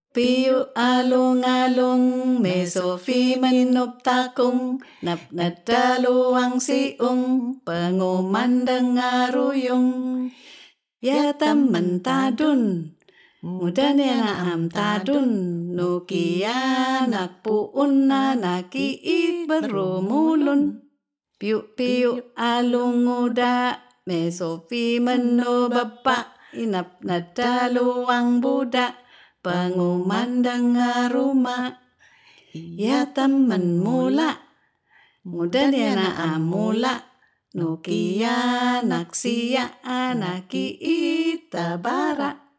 Piu alung-alung mesofi menup takung nadaluang siung pengumandang ngaruyung. Ya temen tadun mudanya naam tadun nukia nak puun naki berumulun. Piu-piu alung muda mesofi menu bapa inap nadaluang budak pengumandang rumah. Ya temen mula mudanya naam mula nukia naksia naki itabara.